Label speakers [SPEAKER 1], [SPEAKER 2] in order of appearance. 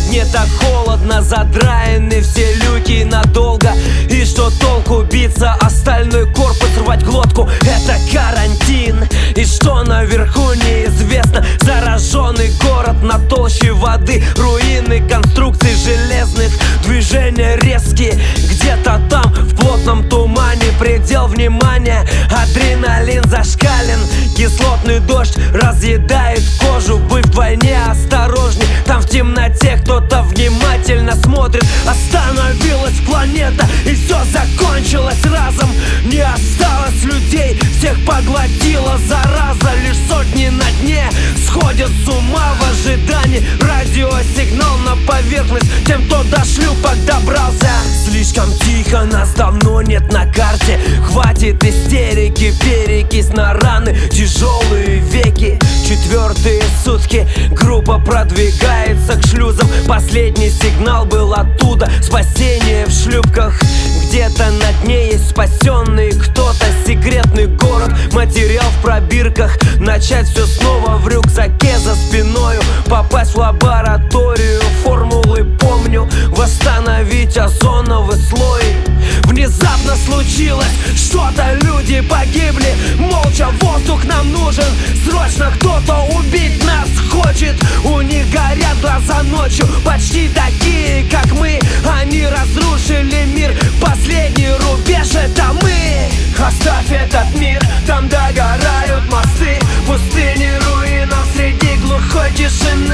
[SPEAKER 1] Мне так холодно, задраены все люки надолго. И что толку биться, остальной корпус рвать глотку? Это карантин, и что наверху неизвестно. Зараженный город на толще воды, руины конструкций железных, движения резкие. Где-то там в плотном тумане предел внимания. Адреналин зашкален, кислотный дождь разъедает кожу. Быть в войне осторожней, там в темноте кто-то внимательно смотрит. Остановилась планета, и все закончилось разом. Не осталось людей, всех поглотила зараза. Лишь сотни на дне сходят с ума в ожидании. Радиосигнал на поверхность тем, кто до шлюпок добрался. Слишком тихо, нас давно нет на карте. Хватит истерики, перекись на раны, тяжелые веки. Четвертые сутки группа продвигается к шлюзам. Последний сигнал был оттуда, спасение в шлюпках. Где-то на дне есть спасенный кто-то, секретный город, материал в пробирках. Начать все снова в рюкзаке за спиною, попасть в лабораторию, формулы помню, восстановить озоновый слой. Внезапно случилось что-то, люди погибли. Молча воздух нам нужен, срочно кто-то убить нас хочет. У них горят глаза ночью, почти такие, как мы. Они разрушили мир, последний рубеж — это мы. Оставь этот мир, там догорают мосты, пустыни руинов среди глухой тишины.